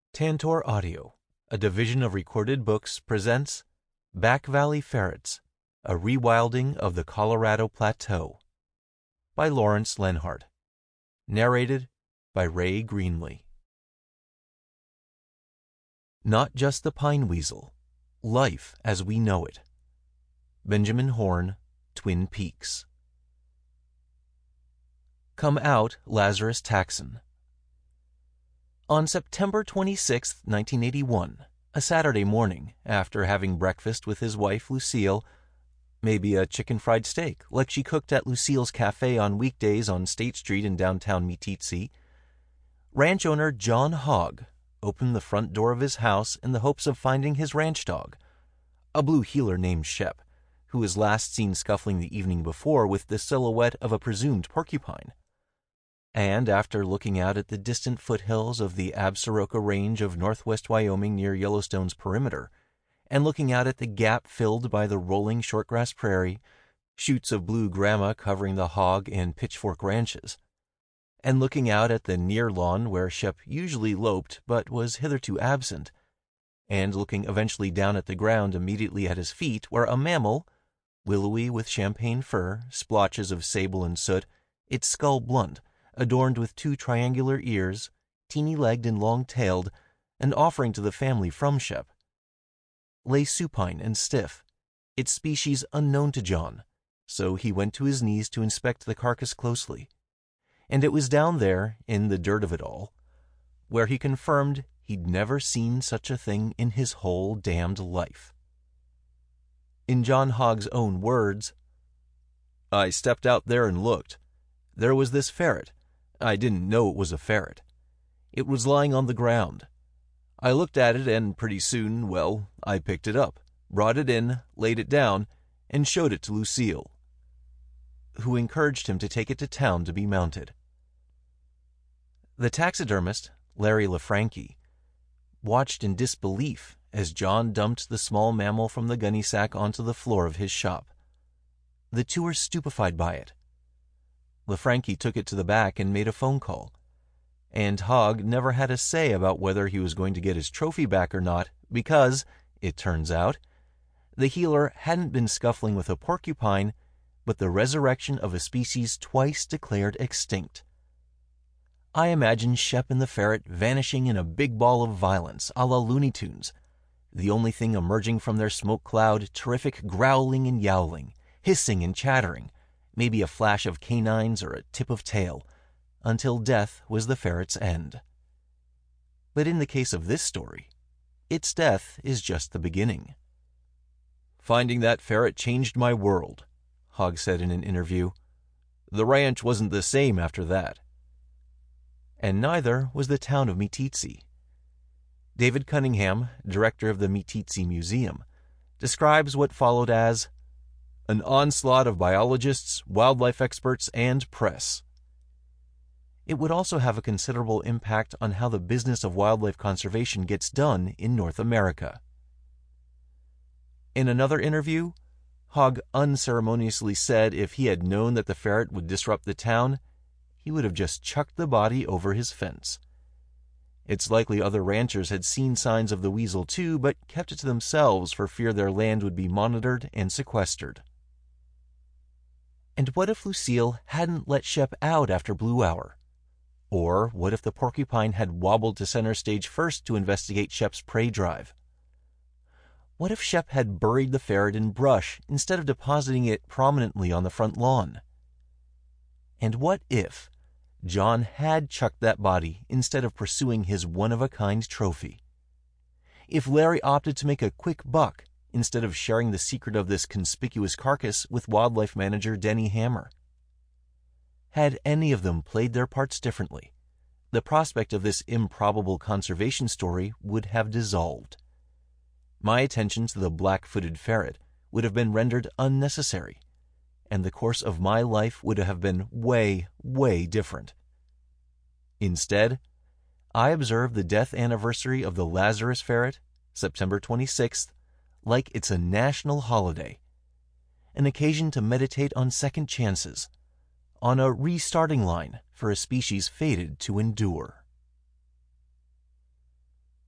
Tantor Audio, a division of Recorded Books, presents Back Valley Ferrets, a Rewilding of the Colorado Plateau by Lawrence Lenhart. Narrated by Ray Greenlee. Not Just the Pine Weasel, Life as We Know It. Benjamin Horne, Twin Peaks. Come Out, Lazarus Taxon. On September 26, 1981, a Saturday morning, after having breakfast with his wife Lucille, maybe a chicken fried steak like she cooked at Lucille's Cafe on weekdays on State Street in downtown Meeteetse, ranch owner John Hogg opened the front door of his house in the hopes of finding his ranch dog, a blue heeler named Shep, who was last seen scuffling the evening before with the silhouette of a presumed porcupine. And after looking out at the distant foothills of the Absaroka Range of northwest Wyoming near Yellowstone's perimeter, and looking out at the gap filled by the rolling shortgrass prairie, shoots of blue grama covering the Hog and Pitchfork ranches, and looking out at the near lawn where Shep usually loped but was hitherto absent, and looking eventually down at the ground immediately at his feet where a mammal, willowy with champagne fur, splotches of sable and soot, its skull blunt, adorned with two triangular ears, teeny-legged and long-tailed, an offering to the family from Shep, lay supine and stiff, its species unknown to John, so he went to his knees to inspect the carcass closely. And it was down there, in the dirt of it all, where he confirmed he'd never seen such a thing in his whole damned life. In John Hogg's own words, "I stepped out there and looked. There was this ferret. I didn't know it was a ferret. It was lying on the ground. I looked at it and pretty soon, well, I picked it up, brought it in, laid it down, and showed it to Lucille," who encouraged him to take it to town to be mounted. The taxidermist, Larry LaFranchi, watched in disbelief as John dumped the small mammal from the gunny sack onto the floor of his shop. The two were stupefied by it. LaFranchi took it to the back and made a phone call, and Hogg never had a say about whether he was going to get his trophy back or not because, it turns out, the healer hadn't been scuffling with a porcupine, but the resurrection of a species twice declared extinct. I imagine Shep and the ferret vanishing in a big ball of violence, a la Looney Tunes, the only thing emerging from their smoke cloud terrific growling and yowling, hissing and chattering, maybe a flash of canines or a tip of tail, until death was the ferret's end. But in the case of this story, its death is just the beginning. "Finding that ferret changed my world," Hogg said in an interview. "The ranch wasn't the same after that." And neither was the town of Meeteetse. David Cunningham, director of the Meeteetse Museum, describes what followed as an onslaught of biologists, wildlife experts, and press. It would also have a considerable impact on how the business of wildlife conservation gets done in North America. In another interview, Hogg unceremoniously said if he had known that the ferret would disrupt the town, he would have just chucked the body over his fence. It's likely other ranchers had seen signs of the weasel too, but kept it to themselves for fear their land would be monitored and sequestered. And what if Lucille hadn't let Shep out after Blue Hour? Or what if the porcupine had wobbled to center stage first to investigate Shep's prey drive? What if Shep had buried the ferret in brush instead of depositing it prominently on the front lawn? And what if John had chucked that body instead of pursuing his one-of-a-kind trophy? If Larry opted to make a quick buck instead of sharing the secret of this conspicuous carcass with wildlife manager Denny Hammer? Had any of them played their parts differently, the prospect of this improbable conservation story would have dissolved. My attention to the black-footed ferret would have been rendered unnecessary, and the course of my life would have been way, way different. Instead, I observed the death anniversary of the Lazarus ferret, September 26th, like it's a national holiday, an occasion to meditate on second chances, on a restarting line for a species fated to endure.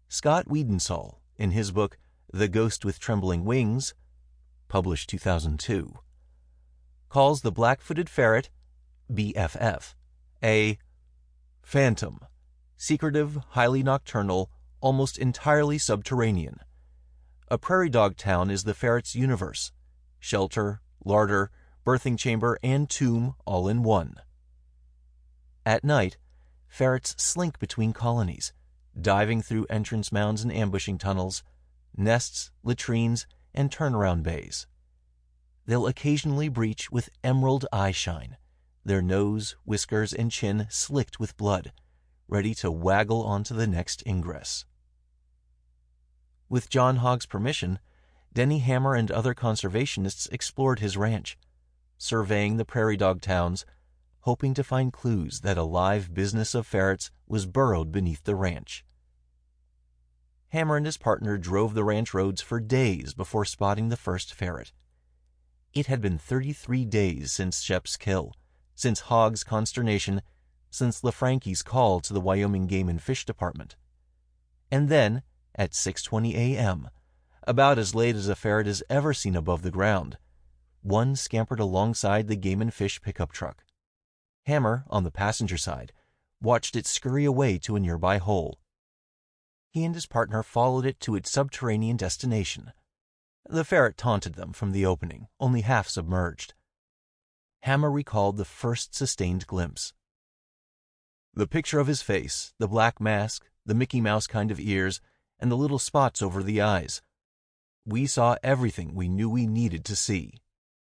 Scott Wiedensaul, in his book The Ghost with Trembling Wings, published 2002, calls the black-footed ferret, BFF, a phantom, secretive, highly nocturnal, almost entirely subterranean. A prairie dog town is the ferret's universe, shelter, larder, birthing chamber, and tomb all in one. At night, ferrets slink between colonies, diving through entrance mounds and ambushing tunnels, nests, latrines, and turnaround bays. They'll occasionally breach with emerald eye shine, their nose, whiskers, and chin slicked with blood, ready to waggle onto the next ingress. With John Hogg's permission, Denny Hammer and other conservationists explored his ranch, surveying the prairie dog towns, hoping to find clues that a live business of ferrets was burrowed beneath the ranch. Hammer and his partner drove the ranch roads for days before spotting the first ferret. It had been 33 days since Shep's kill, since Hogg's consternation, since LaFranchi's call to the Wyoming Game and Fish Department. And then, at 6:20 a.m., about as late as a ferret is ever seen above the ground, one scampered alongside the Game and Fish pickup truck. Hammer, on the passenger side, watched it scurry away to a nearby hole. He and his partner followed it to its subterranean destination. The ferret taunted them from the opening, only half submerged. Hammer recalled the first sustained glimpse. The picture of his face, the black mask, the Mickey Mouse kind of ears, and the little spots over the eyes. We saw everything we knew we needed to see.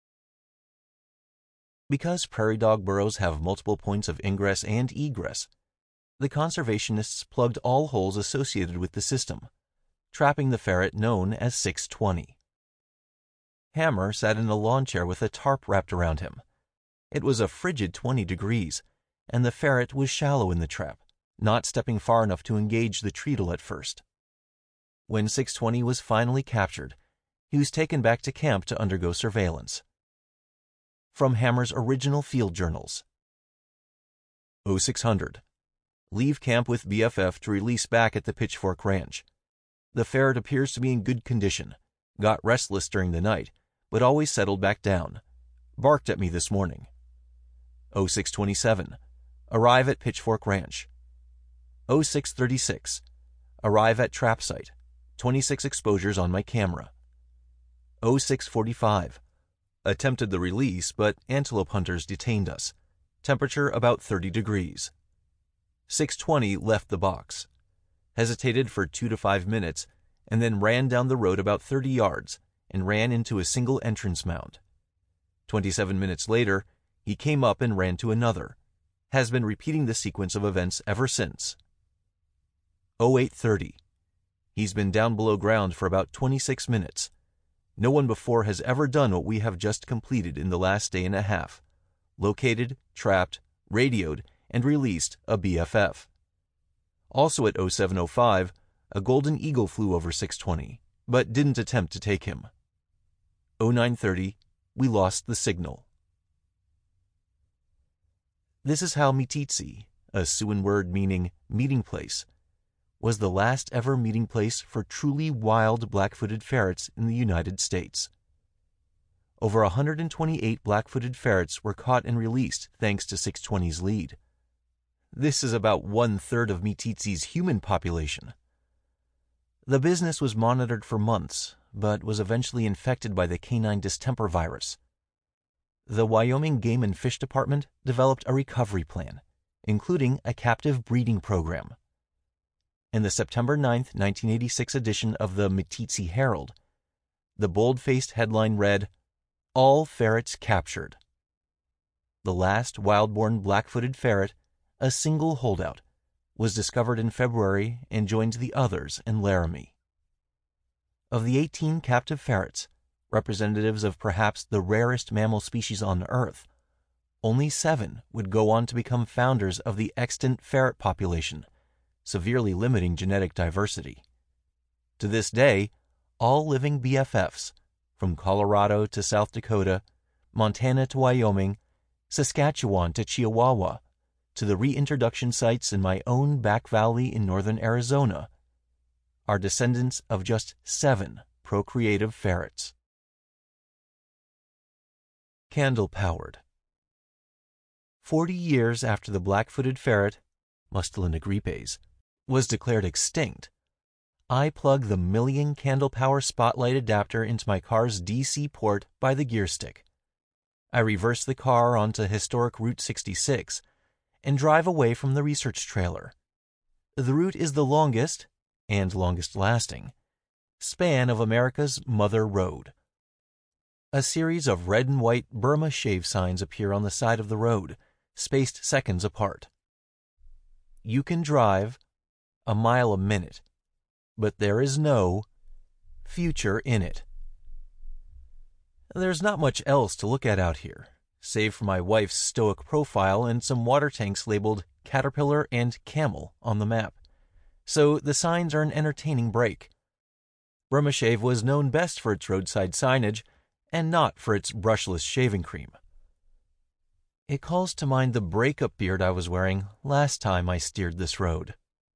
Because prairie dog burrows have multiple points of ingress and egress, the conservationists plugged all holes associated with the system, trapping the ferret known as 620. Hammer sat in a lawn chair with a tarp wrapped around him. It was a frigid 20 degrees, and the ferret was shallow in the trap, not stepping far enough to engage the treadle at first. When 620 was finally captured, he was taken back to camp to undergo surveillance. From Hammer's original field journals. 0600. Leave camp with BFF to release back at the Pitchfork Ranch. The ferret appears to be in good condition, got restless during the night, but always settled back down. Barked at me this morning. 0627. Arrive at Pitchfork Ranch. 0636. Arrive at trap site. 26 exposures on my camera. 0645. Attempted the release, but antelope hunters detained us. Temperature about 30 degrees. 620 left the box. Hesitated for 2 to 5 minutes, and then ran down the road about 30 yards and ran into a single entrance mound. 27 minutes later, he came up and ran to another. Has been repeating the sequence of events ever since. 0830. He's been down below ground for about 26 minutes. No one before has ever done what we have just completed in the last day and a half. Located, trapped, radioed, and released a BFF. Also at 0705, a golden eagle flew over 620, but didn't attempt to take him. 0930, we lost the signal. This is how Meeteetse, a Siouan word meaning meeting place, was the last ever meeting place for truly wild black-footed ferrets in the United States. Over 128 black-footed ferrets were caught and released thanks to 620's lead. This is about 1/3 of Meeteetse's human population. The business was monitored for months, but was eventually infected by the canine distemper virus. The Wyoming Game and Fish Department developed a recovery plan, including a captive breeding program. In the September 9, 1986 edition of the Meeteetse Herald, the bold-faced headline read, "All Ferrets Captured." The last wild-born black-footed ferret, a single holdout, was discovered in February and joined the others in Laramie. Of the 18 captive ferrets, representatives of perhaps the rarest mammal species on Earth, only 7 would go on to become founders of the extant ferret population, severely limiting genetic diversity. To this day, all living BFFs, from Colorado to South Dakota, Montana to Wyoming, Saskatchewan to Chihuahua, to the reintroduction sites in my own back valley in northern Arizona, are descendants of just 7 procreative ferrets. Candle-powered. 40 years after the black-footed ferret, Mustelina gripes, was declared extinct, I plug the million candle power spotlight adapter into my car's DC port by the gear stick. I reverse the car onto historic Route 66 and drive away from the research trailer. The route is the longest, and longest lasting, span of America's Mother Road. A series of red and white Burma shave signs appear on the side of the road, spaced seconds apart. You can drive a mile a minute, but there is no future in it. There's not much else to look at out here, save for my wife's stoic profile and some water tanks labeled Caterpillar and Camel on the map, so the signs are an entertaining break. Burma Shave was known best for its roadside signage and not for its brushless shaving cream. It calls to mind the breakup beard I was wearing last time I steered this road.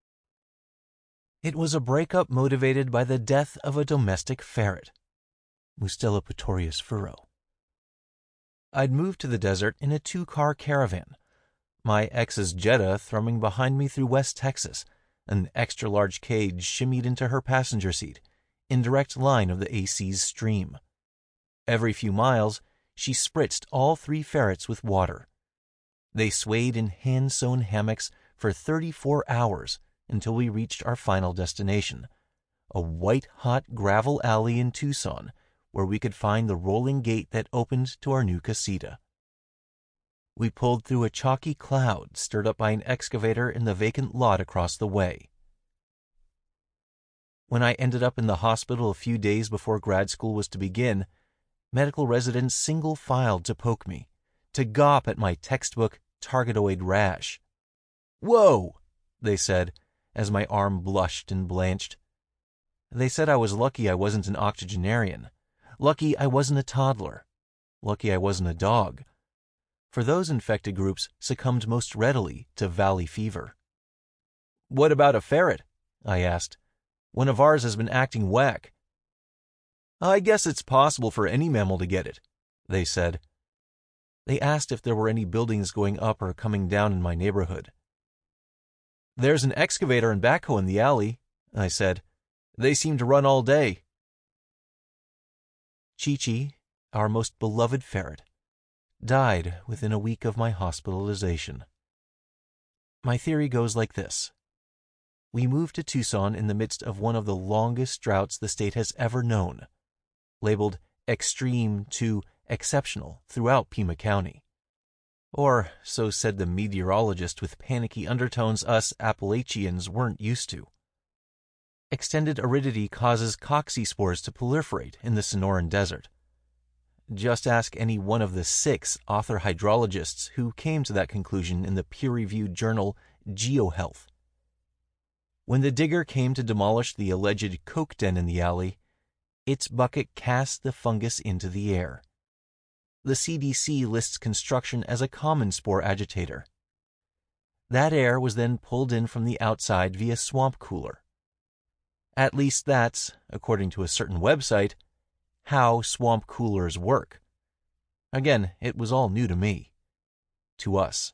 It was a breakup motivated by the death of a domestic ferret, Mustela Pretorius furrow. I'd moved to the desert in a 2-car caravan, my ex's Jetta thrumming behind me through West Texas, an extra-large cage shimmied into her passenger seat, in direct line of the AC's stream. Every few miles, she spritzed all 3 ferrets with water. They swayed in hand-sewn hammocks for 34 hours until we reached our final destination, a white-hot gravel alley in Tucson, where we could find the rolling gate that opened to our new casita. We pulled through a chalky cloud stirred up by an excavator in the vacant lot across the way. When I ended up in the hospital a few days before grad school was to begin, medical residents single-filed to poke me, to gawp at my textbook targetoid rash. "Whoa," they said, as my arm blushed and blanched. They said I was lucky I wasn't an octogenarian, lucky I wasn't a toddler, lucky I wasn't a dog, for those infected groups succumbed most readily to valley fever. "What about a ferret?" I asked. "One of ours has been acting whack." "I guess it's possible for any mammal to get it," they said. They asked if there were any buildings going up or coming down in my neighborhood. "There's an excavator and backhoe in the alley," I said. "They seem to run all day." Chi-Chi, our most beloved ferret, died within a week of my hospitalization. My theory goes like this. We moved to Tucson in the midst of one of the longest droughts the state has ever known, labeled extreme to exceptional throughout Pima County. Or so said the meteorologist with panicky undertones us Appalachians weren't used to. Extended aridity causes cocci-spores to proliferate in the Sonoran Desert. Just ask any one of the 6 author hydrologists who came to that conclusion in the peer-reviewed journal GeoHealth. When the digger came to demolish the alleged coke den in the alley, its bucket cast the fungus into the air. The CDC lists construction as a common spore agitator. That air was then pulled in from the outside via swamp cooler. At least that's, according to a certain website, how swamp coolers work. Again, it was all new to me. To us.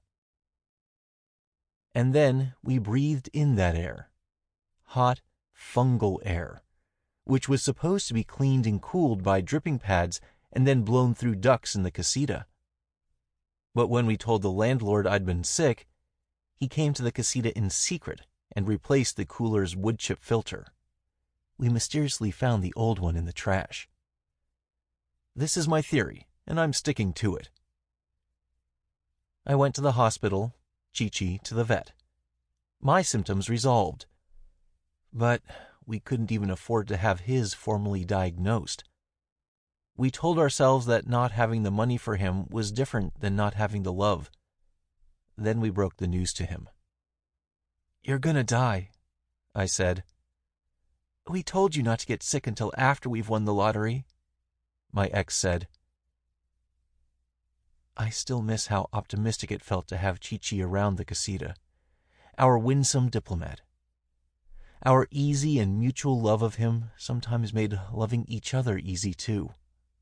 And then we breathed in that air. Hot, fungal air, which was supposed to be cleaned and cooled by dripping pads and then blown through ducts in the casita. But when we told the landlord I'd been sick, he came to the casita in secret and replaced the cooler's wood chip filter. We mysteriously found the old one in the trash. This is my theory, and I'm sticking to it. I went to the hospital, Chi-Chi to the vet. My symptoms resolved. But we couldn't even afford to have his formally diagnosed. We told ourselves that not having the money for him was different than not having the love. Then we broke the news to him. "You're gonna die," I said. "We told you not to get sick until after we've won the lottery," my ex said. I still miss how optimistic it felt to have Chi-Chi around the casita, our winsome diplomat. Our easy and mutual love of him sometimes made loving each other easy too.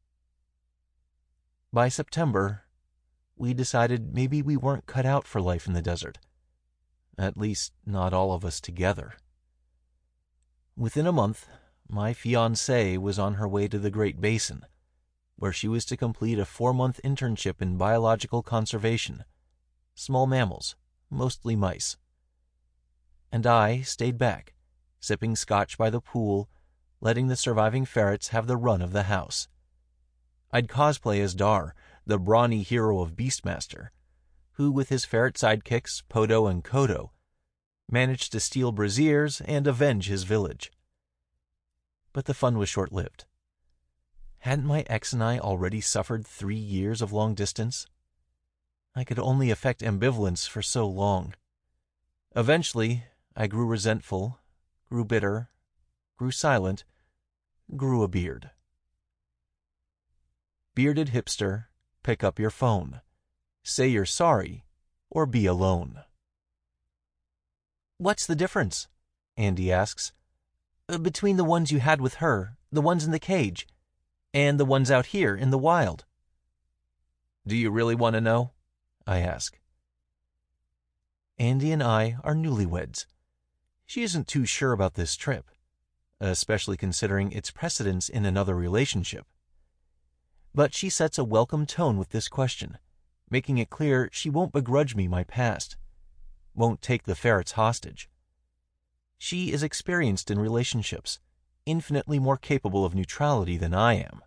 By September, we decided maybe we weren't cut out for life in the desert. At least, not all of us together. Within a month, my fiancée was on her way to the Great Basin, where she was to complete a 4-month internship in biological conservation, small mammals, mostly mice. And I stayed back, sipping scotch by the pool, letting the surviving ferrets have the run of the house. I'd cosplay as Dar, the brawny hero of Beastmaster, who, with his ferret sidekicks, Podo and Kodo, managed to steal braziers and avenge his village. But the fun was short-lived. Hadn't my ex and I already suffered 3 years of long distance? I could only affect ambivalence for so long. Eventually, I grew resentful, grew bitter, grew silent, grew a beard. Bearded hipster, pick up your phone. Say you're sorry, or be alone. "What's the difference?" Andy asks. "Between the ones you had with her, the ones in the cage, and the ones out here in the wild?" "Do you really want to know?" I ask. Andy and I are newlyweds. She isn't too sure about this trip, especially considering its precedence in another relationship. But she sets a welcome tone with this question, making it clear she won't begrudge me my past, won't take the ferrets hostage. She is experienced in relationships, infinitely more capable of neutrality than I am.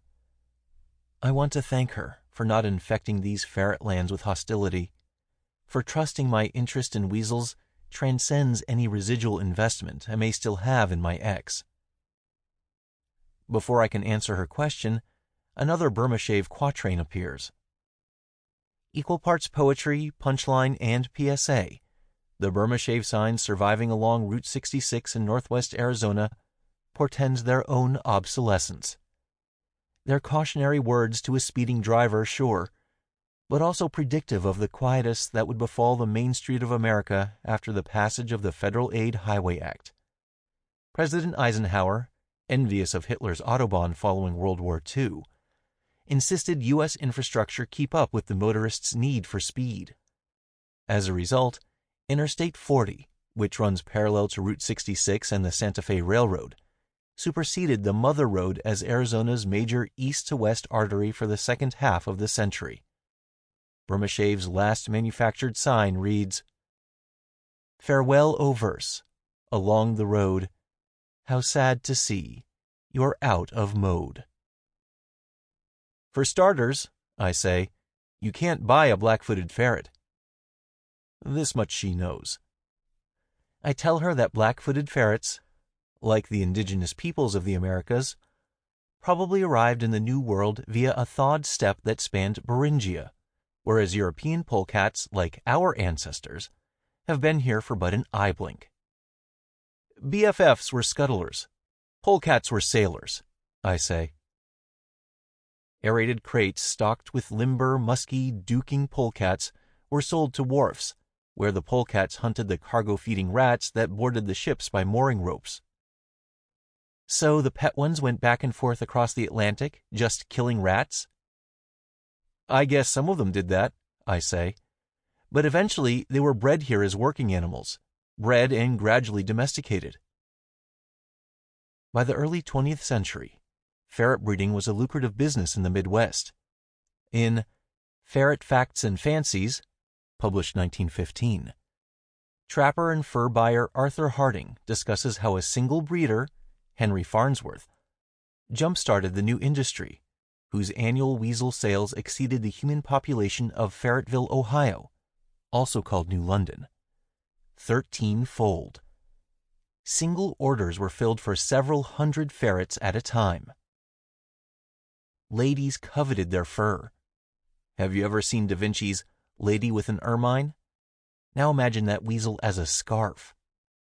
I want to thank her for not infecting these ferret lands with hostility, for trusting my interest in weasels transcends any residual investment I may still have in my ex. Before I can answer her question, another Burma Shave quatrain appears. Equal parts poetry, punchline, and PSA, the Burma Shave sign surviving along Route 66 in northwest Arizona portends their own obsolescence. They're cautionary words to a speeding driver, sure, but also predictive of the quietus that would befall the Main Street of America after the passage of the Federal Aid Highway Act. President Eisenhower, envious of Hitler's Autobahn following World War II, insisted U.S. infrastructure keep up with the motorists' need for speed. As a result, Interstate 40, which runs parallel to Route 66 and the Santa Fe Railroad, superseded the Mother Road as Arizona's major east-to-west artery for the second half of the century. Burma Shave's last manufactured sign reads, "Farewell, O verse, along the road, how sad to see you're out of mode." For starters, I say, you can't buy a black-footed ferret. This much she knows. I tell her that black-footed ferrets, like the indigenous peoples of the Americas, probably arrived in the New World via a thawed steppe that spanned Beringia, whereas European polecats, like our ancestors, have been here for but an eye blink. BFFs were scuttlers. Polecats were sailors, I say. Aerated crates stocked with limber, musky, duking polecats were sold to wharfs, where the polecats hunted the cargo-feeding rats that boarded the ships by mooring ropes. So the pet ones went back and forth across the Atlantic, just killing rats? I guess some of them did that, I say. But eventually they were bred here as working animals, bred and gradually domesticated. By the early 20th century, ferret breeding was a lucrative business in the Midwest. In Ferret Facts and Fancies, published 1915, trapper and fur buyer Arthur Harding discusses how a single breeder, Henry Farnsworth, jump-started the new industry, whose annual weasel sales exceeded the human population of Ferretville, Ohio, also called New London, 13-fold. Single orders were filled for several hundred ferrets at a time. Ladies coveted their fur. Have you ever seen Da Vinci's Lady with an Ermine? Now imagine that weasel as a scarf.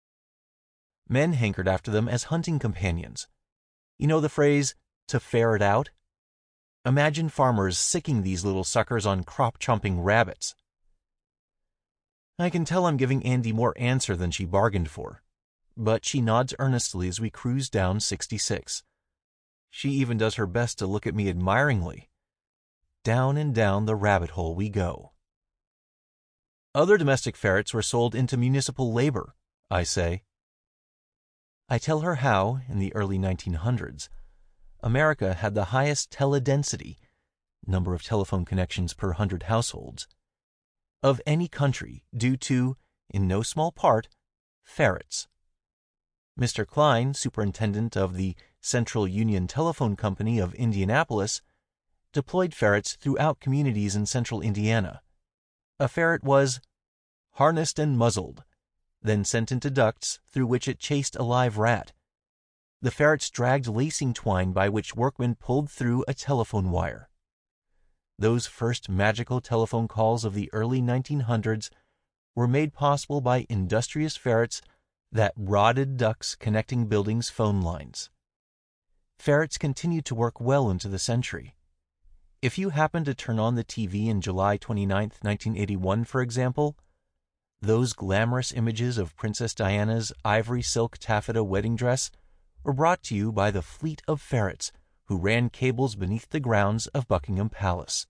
Men hankered after them as hunting companions. You know the phrase, to ferret out? Imagine farmers sicking these little suckers on crop-chomping rabbits. I can tell I'm giving Andy more answer than she bargained for, but she nods earnestly as we cruise down 66. She even does her best to look at me admiringly. Down and down the rabbit hole we go. Other domestic ferrets were sold into municipal labor, I say. I tell her how, in the early 1900s, America had the highest teledensity, number of telephone connections per 100 households, of any country due to, in no small part, ferrets. Mr. Klein, superintendent of the Central Union Telephone Company of Indianapolis, deployed ferrets throughout communities in central Indiana. A ferret was harnessed and muzzled, then sent into ducts through which it chased a live rat. The ferrets dragged lacing twine by which workmen pulled through a telephone wire. Those first magical telephone calls of the early 1900s were made possible by industrious ferrets that rotted ducts connecting buildings' phone lines. Ferrets continued to work well into the century. If you happen to turn on the TV in July 29, 1981, for example, those glamorous images of Princess Diana's ivory silk taffeta wedding dress were brought to you by the fleet of ferrets who ran cables beneath the grounds of Buckingham Palace.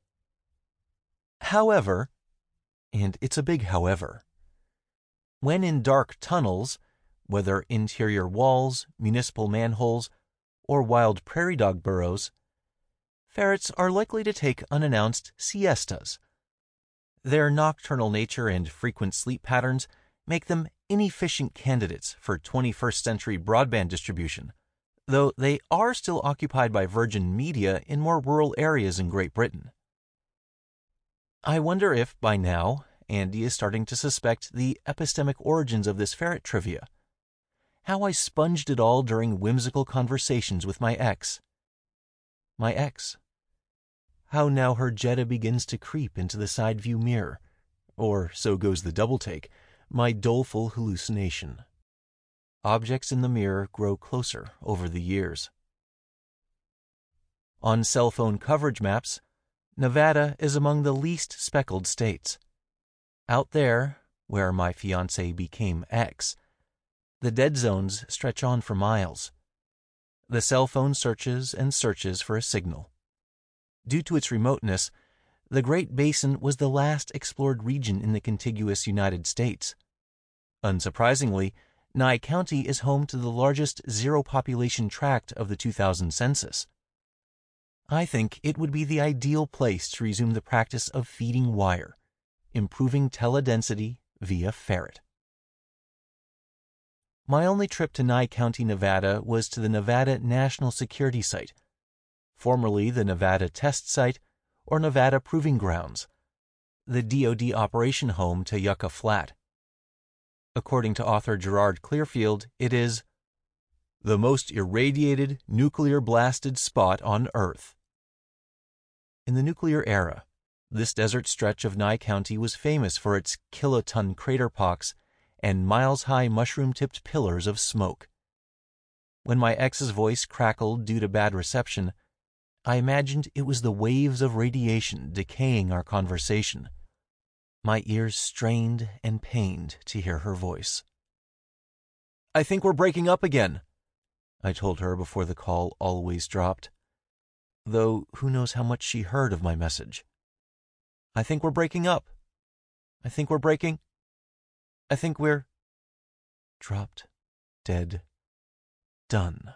However, and it's a big however, when in dark tunnels, whether interior walls, municipal manholes, or wild prairie dog burrows, ferrets are likely to take unannounced siestas. Their nocturnal nature and frequent sleep patterns make them inefficient candidates for 21st century broadband distribution, though they are still occupied by Virgin Media in more rural areas in Great Britain. I wonder if, by now, Andy is starting to suspect the epistemic origins of this ferret trivia. How I sponged it all during whimsical conversations with my ex. My ex. How now her Jetta begins to creep into the side view mirror, or, so goes the double take, my doleful hallucination. Objects in the mirror grow closer over the years. On cell phone coverage maps, Nevada is among the least speckled states. Out there, where my fiancé became ex, the dead zones stretch on for miles. The cell phone searches and searches for a signal. Due to its remoteness, the Great Basin was the last explored region in the contiguous United States. Unsurprisingly, Nye County is home to the largest zero-population tract of the 2000 census. I think it would be the ideal place to resume the practice of feeding wire, improving teledensity via ferret. My only trip to Nye County, Nevada was to the Nevada National Security Site, formerly the Nevada Test Site or Nevada Proving Grounds, the DoD operation home to Yucca Flat. According to author Gerard Clearfield, it is the most irradiated, nuclear-blasted spot on Earth. In the nuclear era, this desert stretch of Nye County was famous for its kiloton crater pox and miles-high mushroom-tipped pillars of smoke. When my ex's voice crackled due to bad reception, I imagined it was the waves of radiation decaying our conversation. My ears strained and pained to hear her voice. "I think we're breaking up again," I told her before the call always dropped, though who knows how much she heard of my message. "I think we're breaking up. I think we're dropped, dead, done."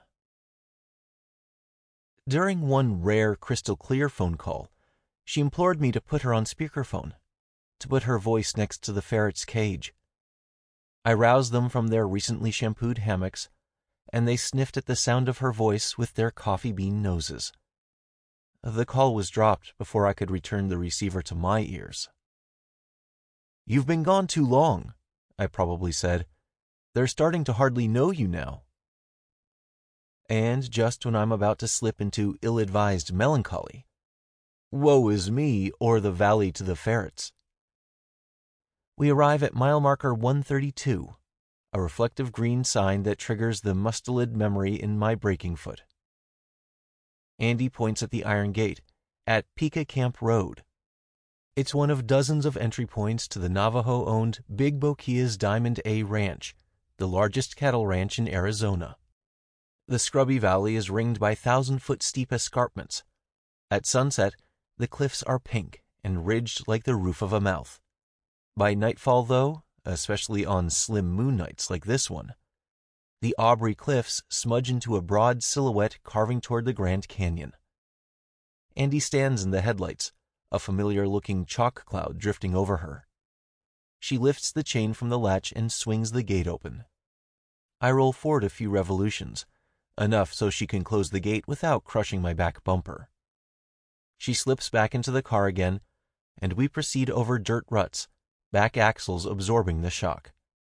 During one rare crystal-clear phone call, she implored me to put her on speakerphone, to put her voice next to the ferret's cage. I roused them from their recently shampooed hammocks, and they sniffed at the sound of her voice with their coffee bean noses. The call was dropped before I could return the receiver to my ears. "You've been gone too long," I probably said. "They're starting to hardly know you now." And just when I'm about to slip into ill-advised melancholy, woe is me or the valley to the ferrets. We arrive at mile marker 132, a reflective green sign that triggers the mustelid memory in my breaking foot. Andy points at the iron gate, at Pica Camp Road. It's one of dozens of entry points to the Navajo-owned Big Boquillas Diamond A Ranch, the largest cattle ranch in Arizona. The scrubby valley is ringed by 1,000-foot steep escarpments. At sunset, the cliffs are pink and ridged like the roof of a mouth. By nightfall, though, especially on slim moon nights like this one, the Aubrey Cliffs smudge into a broad silhouette carving toward the Grand Canyon. Andy stands in the headlights, a familiar-looking chalk cloud drifting over her. She lifts the chain from the latch and swings the gate open. I roll forward a few revolutions, enough so she can close the gate without crushing my back bumper. She slips back into the car again, and we proceed over dirt ruts, back axles absorbing the shock.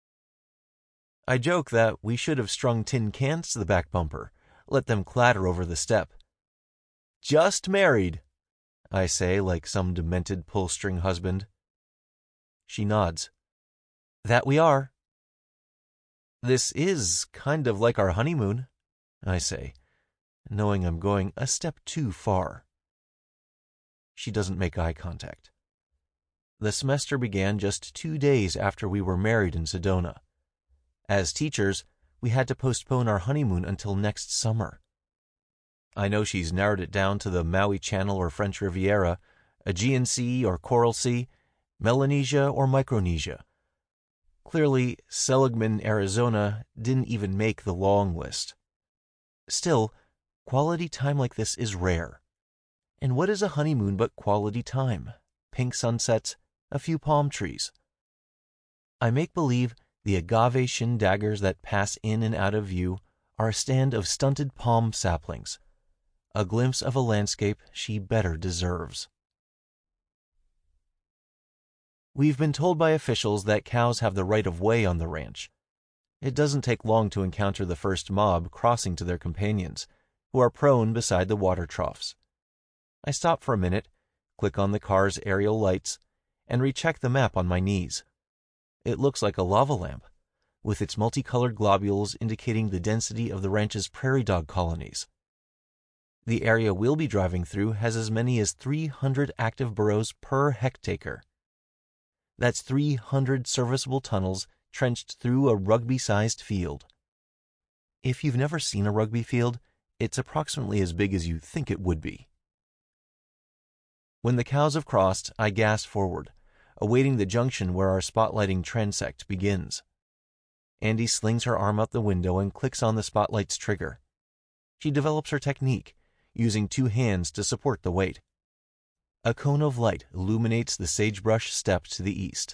I joke that we should have strung tin cans to the back bumper, let them clatter over the step. "Just married," I say like some demented pull-string husband. She nods. "That we are." "This is kind of like our honeymoon," I say, knowing I'm going a step too far. She doesn't make eye contact. The semester began just 2 days after we were married in Sedona. As teachers, we had to postpone our honeymoon until next summer. I know she's narrowed it down to the Maui Channel or French Riviera, Aegean Sea or Coral Sea, Melanesia or Micronesia. Clearly, Seligman, Arizona didn't even make the long list. Still, quality time like this is rare. And what is a honeymoon but quality time? Pink sunsets, a few palm trees. I make believe the agave shin daggers that pass in and out of view are a stand of stunted palm saplings, a glimpse of a landscape she better deserves. We've been told by officials that cows have the right of way on the ranch. It doesn't take long to encounter the first mob crossing to their companions, who are prone beside the water troughs. I stop for a minute, click on the car's aerial lights, and recheck the map on my knees. It looks like a lava lamp, with its multicolored globules indicating the density of the ranch's prairie dog colonies. The area we'll be driving through has as many as 300 active burrows per hectare. That's 300 serviceable tunnels trenched through a rugby-sized field. If you've never seen a rugby field, it's approximately as big as you think it would be. When the cows have crossed, I gas forward, awaiting the junction where our spotlighting transect begins. Andy slings her arm out the window and clicks on the spotlight's trigger. She develops her technique, using 2 hands to support the weight. A cone of light illuminates the sagebrush steppe to the east.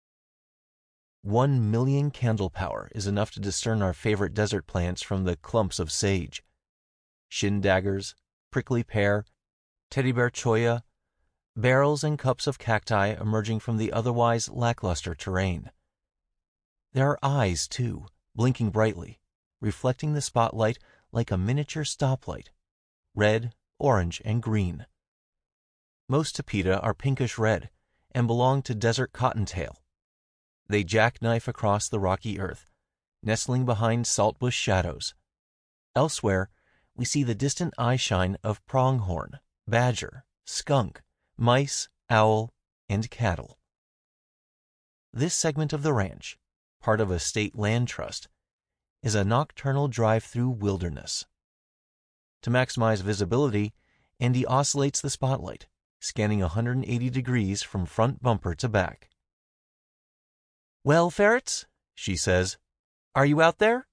1 million candle power is enough to discern our favorite desert plants from the clumps of sage. Shin daggers, prickly pear, teddy bear cholla, barrels and cups of cacti emerging from the otherwise lackluster terrain. There are eyes, too, blinking brightly, reflecting the spotlight like a miniature stoplight, red, orange, and green. Most tapeta are pinkish red and belong to desert cottontail. They jackknife across the rocky earth, nestling behind saltbush shadows. Elsewhere, we see the distant eyeshine of pronghorn, badger, skunk, mice, owl, and cattle. This segment of the ranch, part of a state land trust, is a nocturnal drive-through wilderness. To maximize visibility, Andy oscillates the spotlight, scanning 180 degrees from front bumper to back. "Well, ferrets," she says, "are you out there?"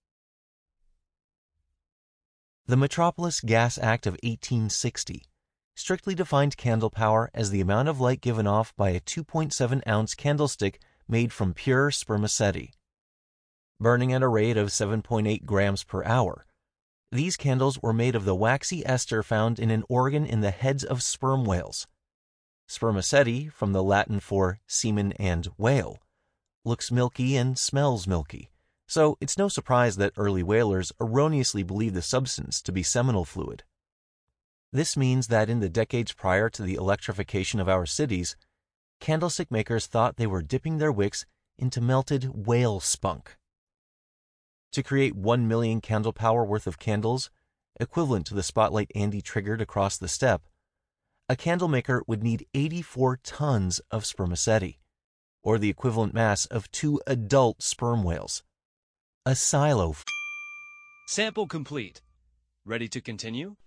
The Metropolis Gas Act of 1860 strictly defined candle power as the amount of light given off by a 2.7-ounce candlestick made from pure spermaceti. Burning at a rate of 7.8 grams per hour, these candles were made of the waxy ester found in an organ in the heads of sperm whales. Spermaceti, from the Latin for semen and whale, looks milky and smells milky, so it's no surprise that early whalers erroneously believed the substance to be seminal fluid. This means that in the decades prior to the electrification of our cities, candlestick makers thought they were dipping their wicks into melted whale spunk. To create 1 million candle power worth of candles, equivalent to the spotlight Andy triggered across the steppe, a candle maker would need 84 tons of spermaceti, or the equivalent mass of 2 adult sperm whales. A silo. Sample complete. Ready to continue?